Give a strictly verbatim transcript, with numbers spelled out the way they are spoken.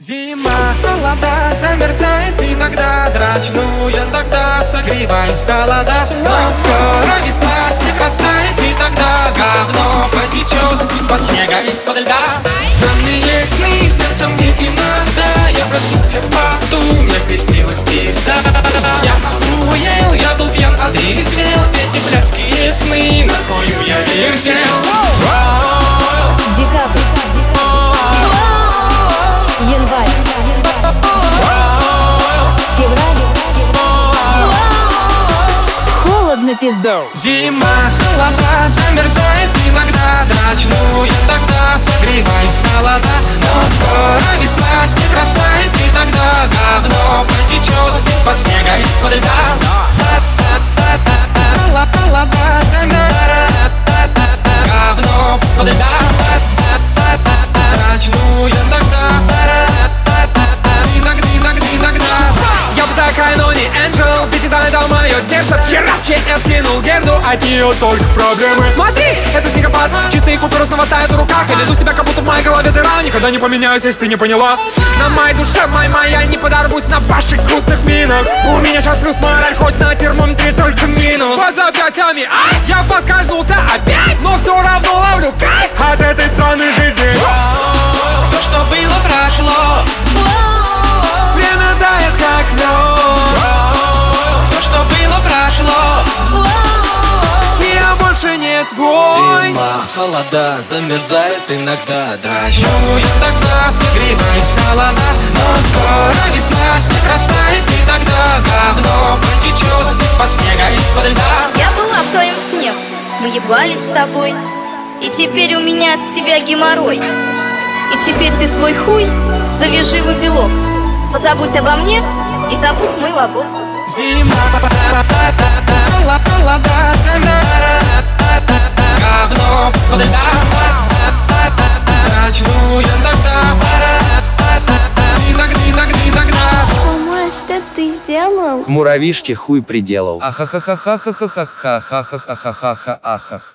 Зима, холода, замерзает иногда. Драчну я тогда, согреваюсь в холода. Но скоро весна, снег растает, и тогда говно потечет из-под снега, из-под льда. Странные сны снятся мне иногда. Я проснулся в поту, мне приснилась пизда. Я охуел, я был пьян, отрезвел. Эти блядские сны на хою я вертел. Декабрь, январь, февраль, холодно пизда. Зима, холода, замерзает иногда. Драчну я тогда, согреваюсь в холода. Но скоро весна, снег растает, и тогда говно потечет из-под снега, из-под льда. Холода, говно из-под льда. Драчну я тогда, иногда, иногда, иногда. Я бы такая, но не Энджел. Ведь задал мое сердце. Вчера в ЧС кинул Герду. От нее только проблемы. Смотри, это снегопад. Чистые купюры снова тают в руках. Я веду себя, как будто в моей голове дыра. Никогда не поменяюсь, если ты не поняла. На моей душе, май моя, не подорвусь на ваших грустных минах. У меня сейчас плюс мораль, хоть на термометре только минус. Под запястьями, ай, я поскользнулся опять. Но все равно ловлю кайф от этой странной жизни. Все, что было, прошло. Время тает, как лед. Все, что было, прошло. Я больше не твой. Зима, холода, замерзает иногда. Драчу я тогда, согреваюсь в холода. Но скоро весна, снег растает, и тогда говно потечет из-под снега, из-под льда. Я была в твоем сне, мы ебались с тобой. И теперь у меня от тебя геморрой. И теперь ты свой хуй завяжи в узелок. Позабудь обо мне и забудь мой лобок. Зима, холода, говно из-под льда. Драчну я тогда, иногда, иногда, иногда. Мама, что ты сделал? В муравишке хуй приделал. Ахахахахахахахахахахахахахах.